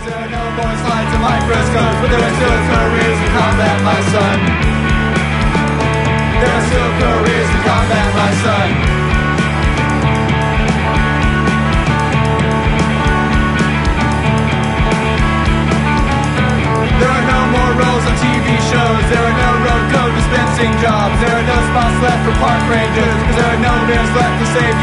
There are no more slides and microscopes, but there are still careers in combat, my son. There are still careers in combat, my son. There are no more roles on TV shows. There are no road code dispensing jobs. There are no spots left for park rangers, 'cause there are no bears left to save